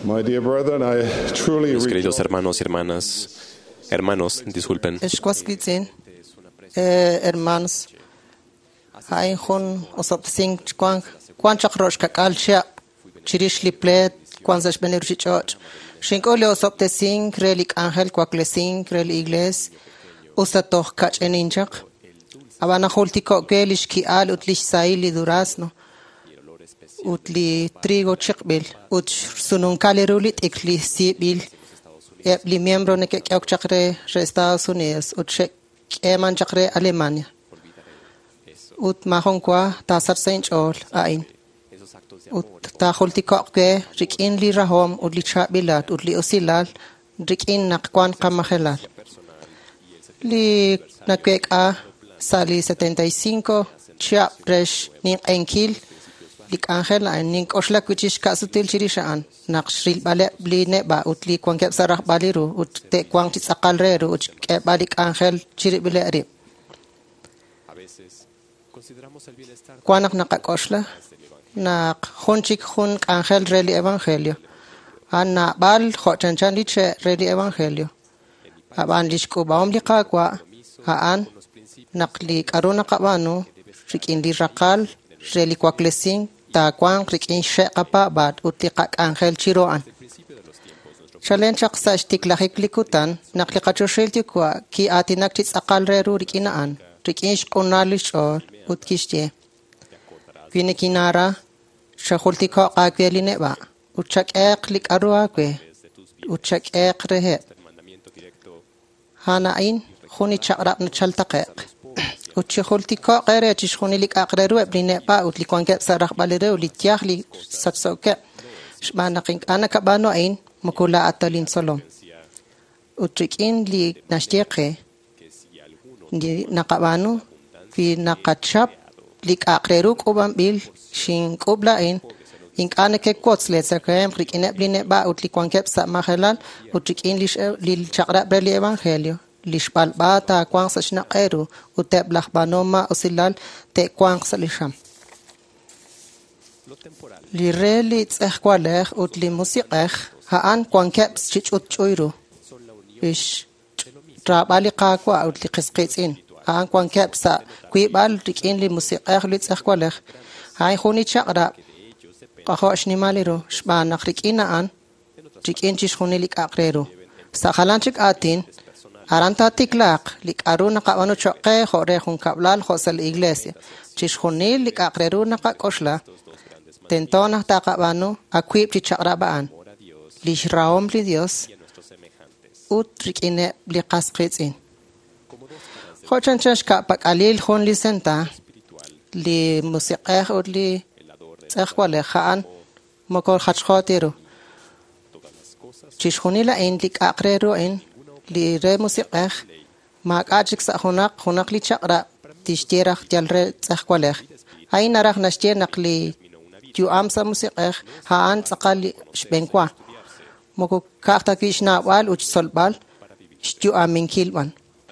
My dear brethren, I truly Mis queridos rejoice hermanos, disculpen. Esquasquitzin, hermanos, hay un osopsing quanchak roshka kalcha, chirish liplet, quanzas beneruchichoch, shinkole osoptesing, relik angel, quaklesing, rel igles, usatoch kach eninchak, abana holtiko gelish ki al utlish saili durazno, utli trigo chikbil, ut sunun kalerulit ikli sibil, li miembro ne que chakre Estados Unidos, ut eman chakre Alemania. Ut mahon kwa ta sar saint all ain. Ut ta holti kokwe rikin li rahom ut li chabilat ut li osilal rikin nakwan kamahelal. Li nakwek a sali 75 chap presh ning enkil lik angel an ning osla kuchish kasutil chirishaan naqshril bale bli neba utli kwankep sarah baliru ut te kwang ti sakal reru ut ke balik angel chiri bile ri kwanak nakakosla nak khonchik khun angel reli evangelio anna bal khochanchan liche reli evangelio aban lishko baum liqa kwa haan naqli karuna qabanu rikin di raqal reli kwaklesing ta kwang rikin shaqapa bad utiqak angel chiroan challenge aqsa istiklahik likutan naqli qachoshilti kwa ki atinak tis aqal reru rikinaan rikin shqonalish or utkishte kinikinara shahulti ko qakweline ba uchak aqlik arwa kwe uchak aqrehe hana ain khuni chaqrab nachaltaqaq uchi khulti ko qere chishkhuni lik aqreru ebline ba utli konke sarah balere ulitiah li satsoke shmanaqin ana kabano ain mukula atalin solom utrikin li nashtiqe ndi naqabanu fi naqachap lik aqreru qobam bil shin qobla ain inkane ke kotsle sakem rikine bline ba utli konke sa mahalal utrikin li chaqra beli evangelio lishbal bata kwang sa shnaqeru uteblah banoma usilal te kwang sa lisham li reli tsahkwaleh utli musiqeh haan kwang keps chichut choiru ish trabali qaqwa utli qisqitsin haan kwang kepsa kuibal rikin li musiqeh li tsahkwaleh hay khuni chaqra qahosh nimaliru shban rikin an rikin chish khuni lik aqreru sa khalanchik atin aranta tiklaq lik aruna qawanu choqe khore khun kablal khosal iglesia chishkhuni lik aqreruna qaqoshla tentona taqabanu akwib chichaqrabaan lishraom li dios utrikine li qasqitsin khochanchash ka pakalil khon li senta li musiqeh ut li tsakhwale khaan mokor khachkhotero chishkhuni la in lik aqreru in li re musiqeh ma qachik sa hunak li chaqra tishtirah jalre tsakhwaleh ay narah nashtir naqli tu amsa musiqeh haan tsaqal shbenkwa moko kaqta kishna wal uch solbal shtu aminkil wan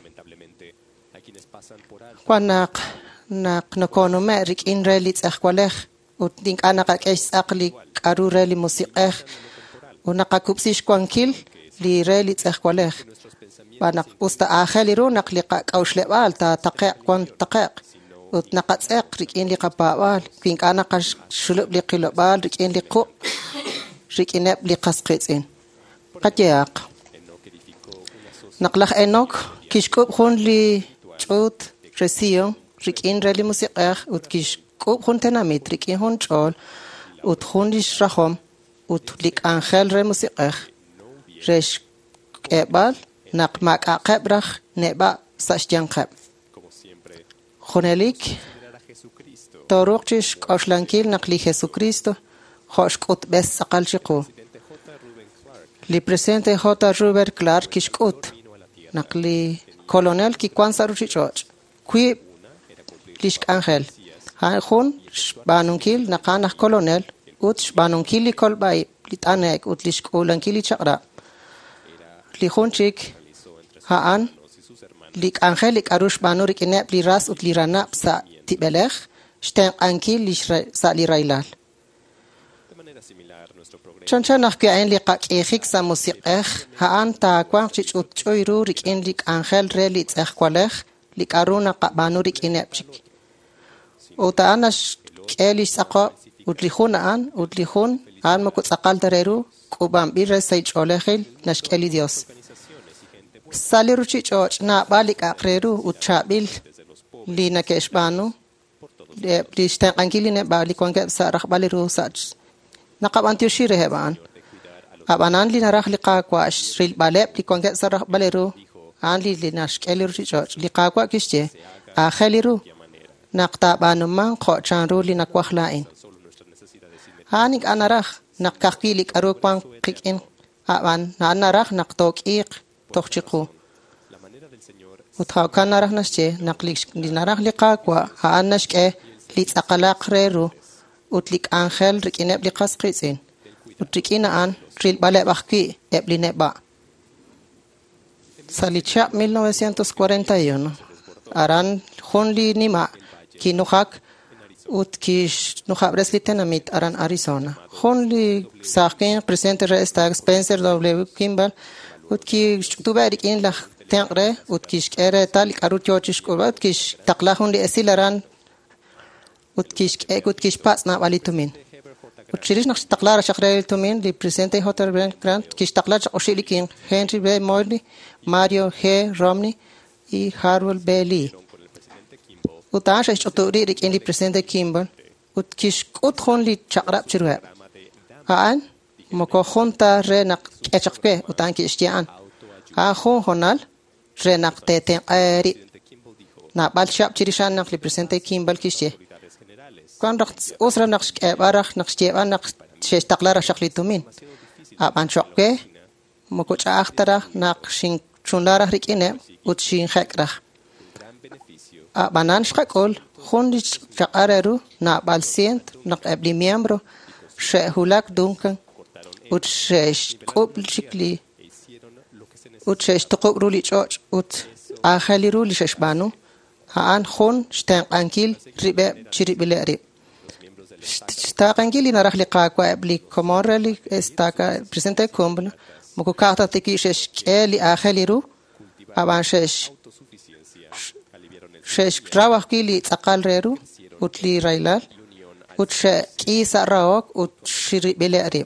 kwanak nakono me rik in reli tsakhwaleh ut ding anaka kesh aqli qaru reli musiqeh unaqakupsish kwankil li reli tsakhwaleh banak usta akheliru naqli qawshlebal ta taqiq kon taqiq ut naqatseq rikin li qabawal kin kana qash shulub li qilobal rikin li qu rikineb li qasqitsin qatiaq naqlakh enok kishkub khun li chut resio rikin reli musiqeh ut kishkub khun tenamit rikin hun chol ut khun li shrahom ut lik angel re musiqeh resh ebal naqmak aqebrach neba sashtianqab khonelik toruqchish qoshlankil naqli Jesucristo khoshqut bes saqal chiqu li presidente J. Ruben Clark kishqut naqli colonel ki kwansaru chichoch qui lish angel ha khun banunkil naqana colonel ut banunkil li kolbay litanek ut lish qulankil chaqra li khunchik haan lik angelik arush banurik inep li ras ut li ranap sa tibelech shten ankil li sa li railal Chonchonach que en liqa k'ijik sa musiqej haan taakwan chich'ut ch'uyru rik'in lik ángel re litz'ej kwalej likaruna qabanu rik'in epchik. Uta'anash k'elish tz'aqo utlijun aan mokutz'aqal tareru k'ubamb'il re saych'olejil nash k'eli Dios. Saliru chich'och na'b'al lik'aqreru utchab'il li nakexbanu li xtenq'ankil li neb'al li kwankeb sa rajb'aliru sach. Naqab'antioxi reheb'an. Abanan li naraj li qakwa rilb'aleb li kwankeb sa rajb'aliru an li nash k'eliru chich'och li qakwa kixche ajeliru naqtab'anuman qo'chanru li nakwajla'in. Hanik anaraj naqkaqki li k'aru kwan qik'in aban anaraj naqtok'iq toqchiqu. Utjawkan naraj nashche naqlik li naraj li qakwa haan nashk'e li tz'aqalaq reru utlik ángel rik'ineb li qasqitz'in utrik'ina an rilb'aleb ajki eb li neb'a. Salichaq 1941 aran jun li nima kinujak utkish nujabres li tenamit aran Arizona. Jun li saqin presidente re stag Spencer W. Kimball utki tuba rik'in la tenqre utkish k'ere tal karut yochish kuba utkish taqlajun li esilaran utkish patsna walitumin. Utchirish naqsh taqlara shaqre tumin li presidente Hotel Grant kish taqlar oshilikin Henry B. Morley, Mario G. Romney y Harold B. Lee. Utash uturi rikin li presidente Kimball utkish utkhon li chaqrab chirweb. Haan moko junta re naq echaqpe utanki ishtian. Ha honal re naq teten qari. Na bal shab chirishan naq li presidente Kimball kishye. Kan raq usra naqsh baraq naqsh jeban naq shesh taqlara shaqlitumin aban shoqke moko chaqtara naqshin chunlara rikine utshin khaqra abanan shqaqol khundi chaqareru na bal sient naq abli miembro shehulak dunkan utshesh qoblikli utshesh tuqru li choch ut akhaliru li sheshbanu haan khun shtanqankil ribe chiribilari shtanqankil naraj li qaqwa abli komorali estaka presidente kumbna moko kaqta tikishesh k'eli akhaliru aban shesh rawakili tzaqal reru utli railal utshe kisa rawak utshiribilari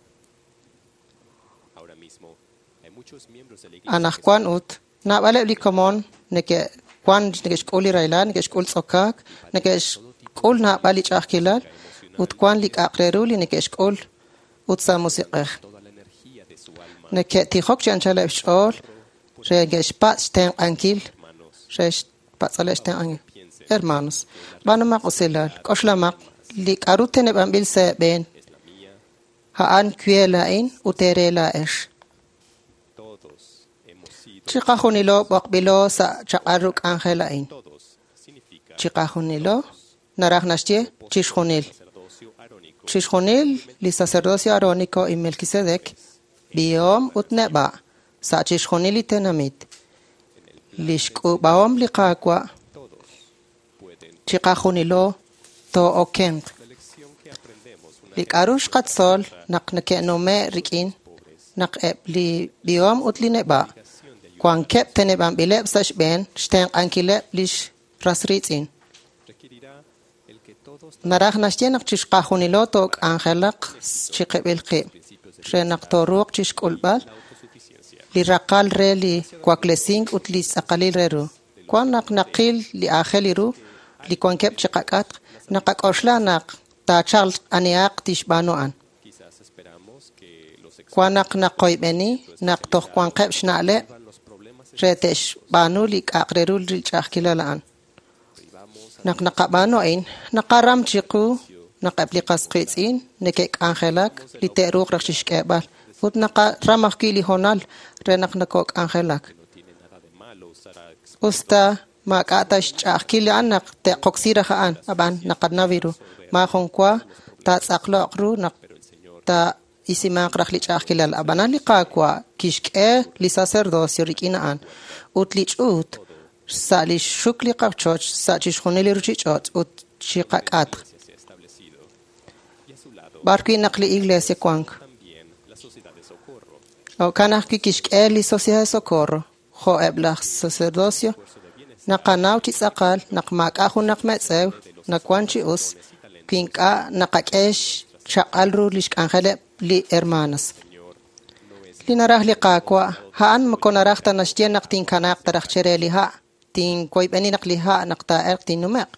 anakwan ut na bale li komon neke kwan negesh kuli railan negesh kul tsokak negesh kul na bali chakilal ut kwan li aqreru li negesh kul ut sa musiqeh neke tikhok chanchala shol regesh pat sten ankil resh pat salashten angel hermanos banama qoselal qoshlamaq li qarutene bambil se ben haan kuelain uterela esh Chiqahunilo baqbilo sa chaqaruk angelain. Chiqahunilo narajnashtie chishjunil li sacerdocio arónico y Melquisedec biom utneba sa chishjunil tenamit. Lishku baom li qaqwa chiqahunilo to okeng. Likarush qatsol naqnake nome rikin naqeb li biom utlineba. Kwan kep tenebam bileb sash ben shten ankileb lish rasritzin. Naraj nashtienaq chishqahunilo tok angelaq chiqebilqi. Renaq toruq chishkulbal li raqal re li kwaklesing utli saqalil reru. Kwan naqil li ajeliru li kwan kep chiqaqat naqakoshla naq tachal aniaq tishbanuan. Kwan naqoybeni naq toq kwan kep shnale retesh banu li aqreru li chaqkilalan naqabano in naqaram chiqu naqabli qasqitzin nekek angelak li teruq raqshishkebal ut naqaramaqki li honal renaqnakok angelak usta maqatash chaqkila anaq te qoksira khaan aban naqadnaviru ma khonkwa ta tsaqloqru naq ta isimaq raqli chaqkilal abanan li qaqwa kishke li sacerdocio rikinaan utli chut sali shukli qabchoch sachish khuneli ruchichot ut chiqaqat barqui naqli iglesia cuanc. O canaqui quixqueli sociedad de socorro. Jo ebla sacerdocio. Naqanaw chitzaqal, naqmaqahu naqmetzew, naqwanchi us, quinqa naqaquesh, chaqalru lishkangele li hermanas. Linarah li qaqwa, haan makonarah tanashtien naqtin kanaq tarachchereli ha, tin koibeni naqliha naqtaer tin numeq.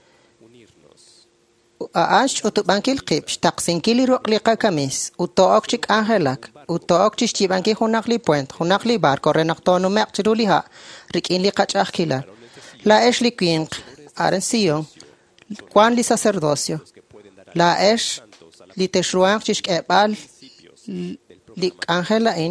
Aash utubankil qibsh, taqsinkili ruqliqa kamis, utookchik angelak, utookchish chibanki hunaqli puent, hunaqli bar, korrenaqto numeq chiruliha, rikin li qachakilal. La esh li quinq, aren sion, quan li sacerdocio. La esh li teshruang chish ebal li angela in.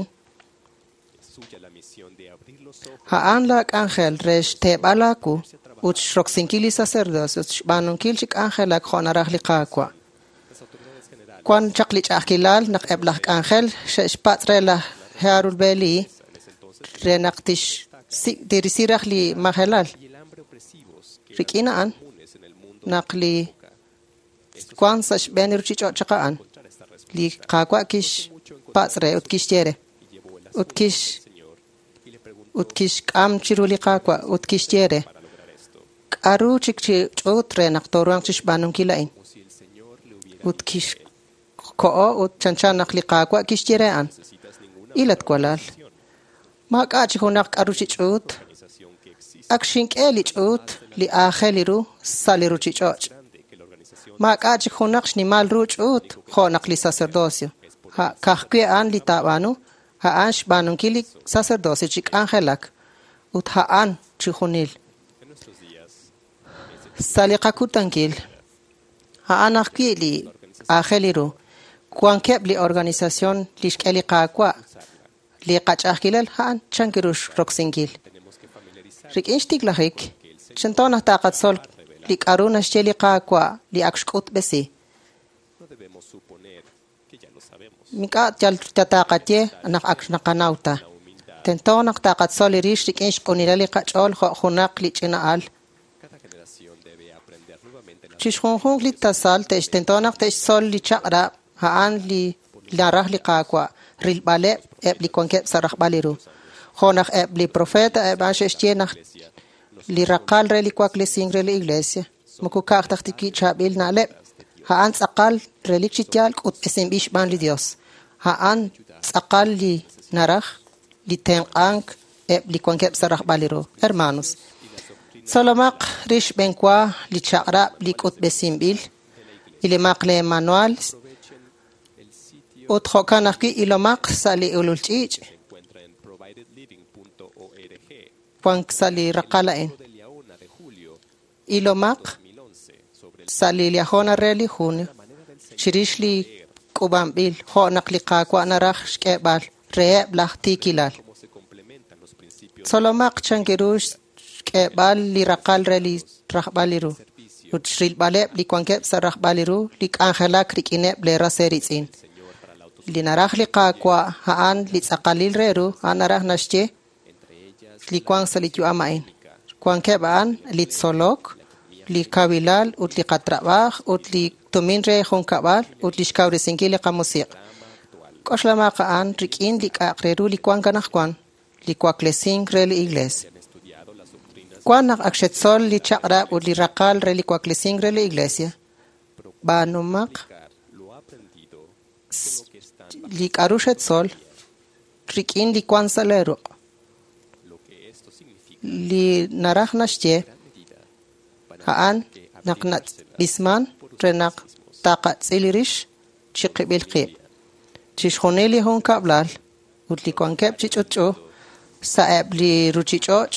Haan la angel resh tebalaku, uch roxinkili sacerdocio, banunkil chik angela khonarah li qaqwa. Quan chaklich akilal nak eblak angel, shesh patrela hearul beli, renaktish dirisirah li mahelal. Rikinaan, nakli quan sash benir chicho chakaan, li qaqwa kish patre utkish tiere, utkish kam chiruli qaqwa, utkish tiere. Aru chik chotre naktoruang chish banung kilain. Utkish koo ut chanchan nakli qaqwa kish tierean. Ilat kwalal. Maqachi hunak aru chichut. Akshink elichut li akheliru saliru chichoch. Maqachi hunak shnimal ruchut honak li sacerdocio. Ha kahkwe an li tabanu ha ansh banung kili sacerdocio chik angelak. Ut ha an chihunil. Salikakutanquil. Haanakili Angeliru. Kuankeb li organización lishkeli qaqwa. Li qachakilal haan chankirush roxinkil. Rik inshtiglahik. Chantona taqat sol li karuna sheli qaqwa li akshkut besi. Mikat jal tataqatye anak akshnaqanauta. Tentona taqat sol irish rik inshkunilali qachol hunak li chinaal. Chishunjung li tasal te istentonak te sol li chakra haan li larah li qaqwa ril bale eb li konkep sarah baliru honak eb li profeta eb ashestienak li raqal re li kwak li singre li iglesia mukukak taktiki chabil na le haan tsaqal re li chitial kut esimbish ban li dios haan tsaqal li narah li tenqank eb li konkep sarah baliru hermanos Solomak rish benkwa li chakra li kut besimbil ilimak le manual uthokanaki ilomak sali ululchich Juan sali raqalain ilomak sali liahona reli junio chirishli kubambil honak li qaqwa narah shkebal reeb lahtikilal Solomak changirush Kebal li raqal reli rahbaliru. Utsril baleb li kwankeb sa rahbaliru li angelak rikineb le raseritzin. Li narah li qaqwa haan li tsaqalil reru anarah nashche li kwang salitu amain. Kwankeb aan li tsolok li kabilal ut li qatrabah ut li tuminre hunkabal ut li shkawrisinki li qamusiq. Koslama qaan rikin li qaqreru li kwanganah kwan li kwaklesing reli igles. Cuanak akshetsol li chakra u li raqal re li kwaklising re li iglesia. Banumak li karushetsol rikin li kwansalero. Li narah nashche haan naknat bisman renak taqat silirish chiqibil qib. Chishkhoneli hon kablal ut li kwankeb chichocho saeb li ruchichoch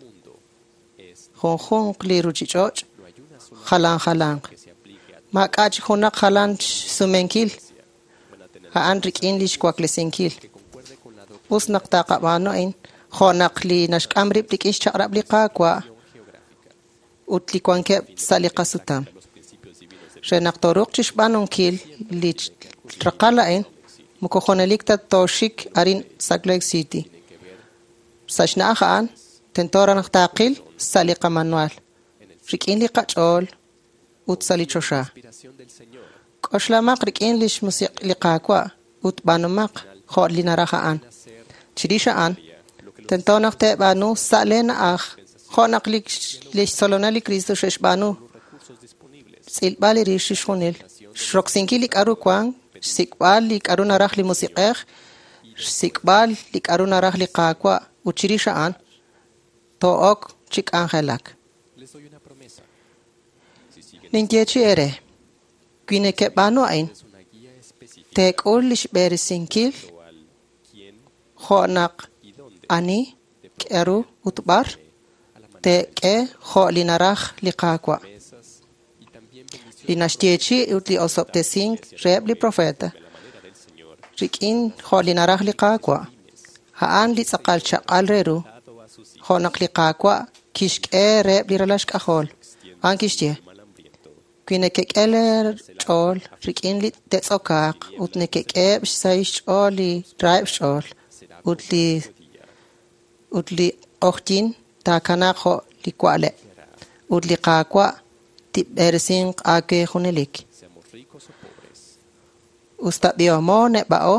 Honjong li ruchichoch halang Makach honak halan sumenkil haan rikin lish kwaklesenkil Usnak taqabano in honak li nashkamrib likish chakrab li qaqwa ut li kwankeb saliqasutam Renak toruk chishbanonkil li raqala in mukohonelikta toshik arin Saglek City Sashna haan Tentora naqtaqil saliqa manual. Rikin li qachol ut salichosha. Koshlamaq rikin lish musiq liqaqwa ut banumaq khol linarajaan. Chirisha'an tentonak te banu salena aj khonak lish solonali Cristo shesh banu silbali rish shonil shroksinki likaru kwang sikbal likaru naraj li musiqej sikbal likaru naraj liqaqwa uchirisha'an took chik angelak. Ningechi ere Quine que banu ain tek ulish berisinkil khonak ani keru utbar te ke kho linaraj liqaqwa linashtiechi utli osoptesink rebli profeta rikin kho linaraj liqaqwa haan li tsaqal chaqal reru khonak liqaqwa kishke rebli ralash kahol ankishtie Quine que keller chol rikin li tetsokaq utne que keb saish oli drive chol utli ochtin ta kanaqo li kwale utli qaqwa tip ersin ake hunelik usta diomo ne bao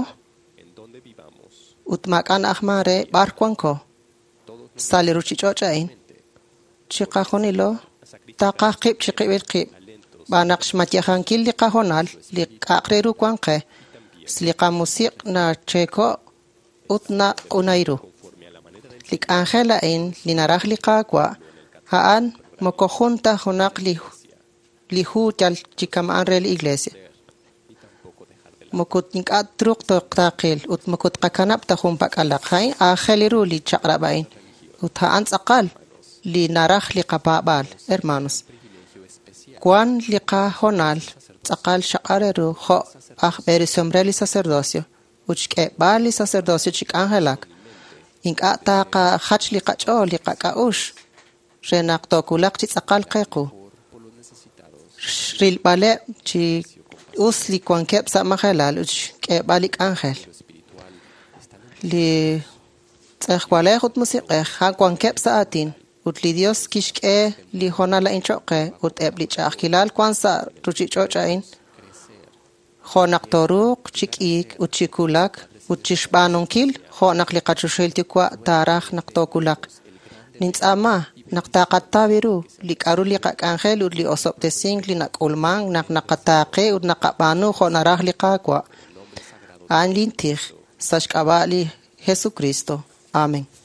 utmakan ahmare barkwanko saliruchi chochain chiqa hunilo taqaqib chiqibel qib Banaqsh matiajankil liqajonal liqaqreru kwanqe sliqa musiq na cheko utna unairu lik angela in linaraj liqaqwa haan mokojunta jonaq lihu tal chikaman rel iglesia mokut ninkat truq toqtaqil ut mokut qakanap tajun pakalaqhain angeliru li chaqrabain ut haan tsaqal linaraj liqapabal hermanos Juan liqa honal tsaqal shaqareru kho beri sombreli sacerdocio uchke bali sacerdocio chik angelak inka taqa khach liqa cho liqa kaush renak tokulak chi tsaqal qequ ril bale chi usli kwankep sa mahelal uchke balik angel li tsaqwale khut musiqe ha kwankep sa atin utli Dios kishke li honala inchoqe ut ebli chaqilal kwansa ruchi chochain khonak toruq chikik uchikulak uchishbanunkil khonak li qachushilti kwa taraj naqtokulak nintsama naqtaqattabiru li qaru li qaqangel ut li osoptesing li nakulmang naqnaqataqe ut naqabanu khonaraj li qaqwa anlintir sashqabali Jesucristo. Amén.